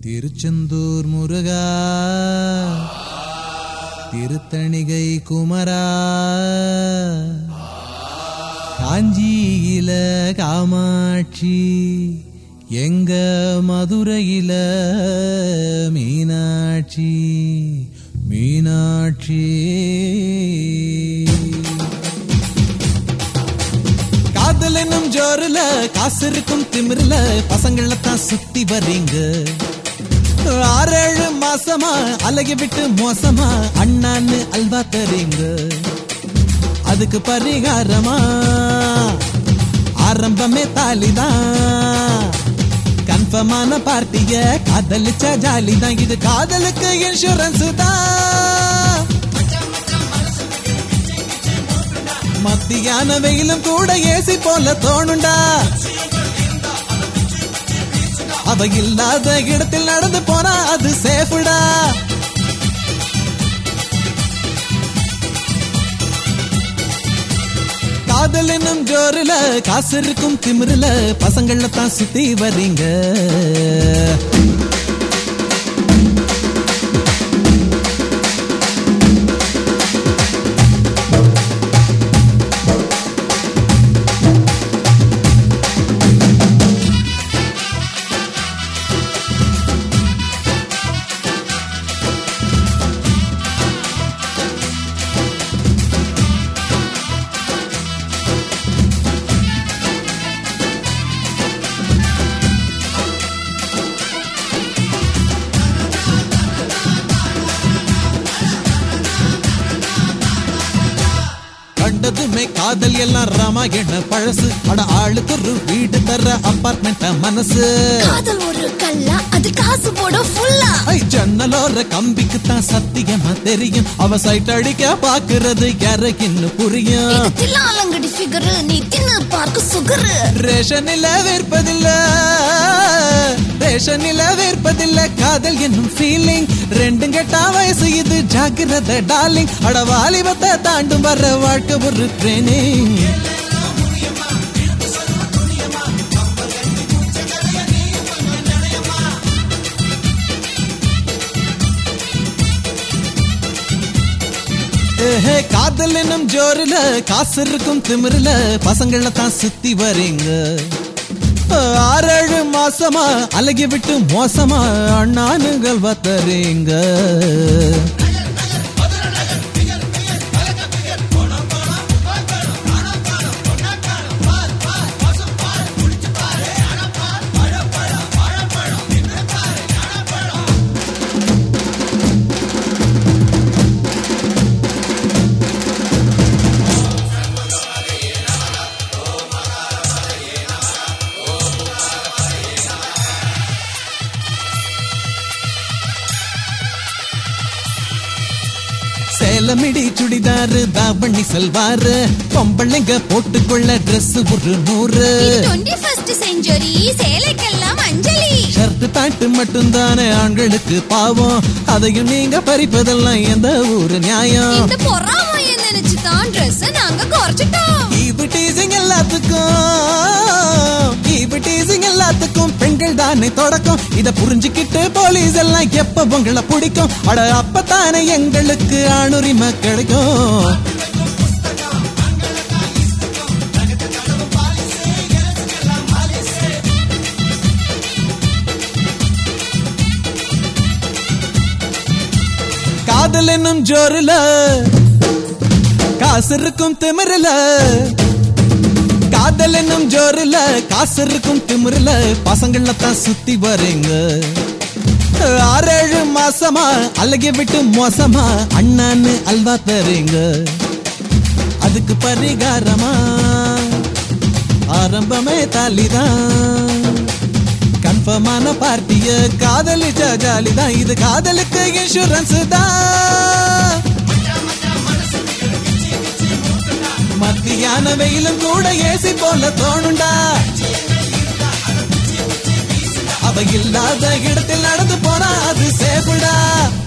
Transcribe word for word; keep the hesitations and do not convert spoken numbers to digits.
திருச்செந்தூர் முருகா, திருத்தணிகை குமரா, காஞ்சியில காமாட்சி, எங்க மதுரையில மீனாட்சி மீனாட்சி. காதல் என்னும் ஜோருல, காசு இருக்கும் திமிர்ல, பசங்களத்தான் சுத்தி வரீங்க. ஆறேழு மாசமா அழகி விட்டு மோசமா அண்ணான்னு அல்வா தரீங்க. அதுக்கு பரிகாரமா ஆரம்பமே தாலிதான். கன்ஃபர்மான பார்ட்டிய காதலிச்சா ஜாலிதான். இது காதலுக்கு இன்சூரன்ஸ் தான். மத்தியான வெயிலும் கூட ஏசி போல தோணுண்டா. அவ இல்லாத இடத்தில் நடந்து போனா அது சேஃபுடா. காதல் என்னும் ஜோருல, காசு இருக்கும் திமிருல, பசங்கள தான் சுத்தி வரீங்க. கண்டதுமே காதல் எல்லாம் ராமாயண பழசு. அட ஆளுக்கு ஒரு வீடு தர அபார்ட்மெண்ட் மனசு. காதல் ஒரு கல்லா, அது காசு போட ஃபுல்லா. ஐ ஜன்னலோர கம்பிக்கு தான் சத்தியமா தெரியும். அவ சைட் அடிக்க பாக்குறது யாருக்குன்னு புரியும். ஆலங்கடி ஃபிகர், நீ தின்னு பார்க்க சுகர். ரேஷனில வேர்ப்பதில்ல, ரேஷனில வேர்ப்பதில்ல காதல் என்னும் ஃபீலிங். ரெண்டும் கெட்டா வயசு இது, ஜாகிரத டார்லிங். அட வாலிபத்தை தாண்டும் வர வாழ்க்கை ஒரு ட்ரெயினிங். காதல் என்னும் ஜோருல, காசு இருக்கும் திமிருல, பசங்கள தான் சுத்தி வரீங்க. ஆறேழு மாசமா அழகி விட்டு மோசமா அண்ணானுங்கள் வத்தறீங்க. சேலமிடி சுடிதாரு, தாவணி சல்வாரு, பொம்பளைங்க போட்டுக்கொள்ள ட்ரெஸ் ஒரு நூறு. டுவெண்ட்டி ஃபர்ஸ்ட் செஞ்சுரி, சேலைக்கெல்லாம் அஞ்சலி. ஷர்ட் பேண்ட் மட்டும் தானே ஆண்களுக்கு பாவம். அதையும் நீங்க பறிப்பதெல்லாம் எந்த ஊரு நியாயம்? இந்த பொறாமைய நினைச்சு தான் ட்ரெஸ் நாங்க குறைச்சிட்டோம். ஈவு டீசிங் எல்லாத்துக்கும், ஈவு டீசிங் எல்லாத்துக்கும் பெண்கள் தானே தொடக்கம். இத புரிஞ்சுக்கிட்டு போலீஸ் எல்லாம் எப்ப உங்களை பிடிக்கும். அட அப்பத்தானே எங்களுக்கு ஆணுரிமை கிடைக்கும். காதல் என்னும் ஜோருல, காசு இருக்கும் திமிருல, காதல் என்னும் ஜோருல, காசு இருக்கும் திமிருல, பசங்கள தான் சுத்தி வரீங்க. ஆறேழு மாசமா அழகி விட்டு மோசமா அண்ணான்னு அல்வா தரீங்க. அதுக்கு பரிகாரமா ஆரம்பமே தாலிதான். கன்ஃபர்மான பார்ட்டிய காதலிச்சா ஜாலிதான். இது காதலுக்கு இன்சூரன்ஸ் தான். மத்தியான வெயிலும் கூட ஏசி போல தோணுண்டா. அவ இல்லாத இடத்தில் நடந்து போனா அது சேஃபுடா.